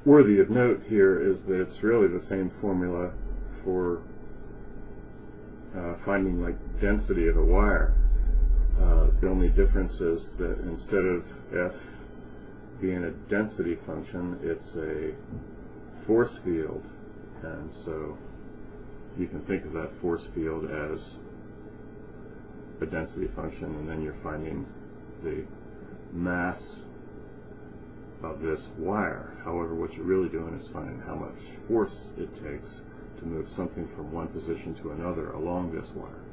worthy of note here is that it's really the same formula for finding like density of a wire. The only difference is that instead of F being a density function, it's a force field, and so you can think of that force field as a density function, and then you're finding the mass of this wire. However, what you're really doing is finding how much force it takes to move something from one position to another along this wire.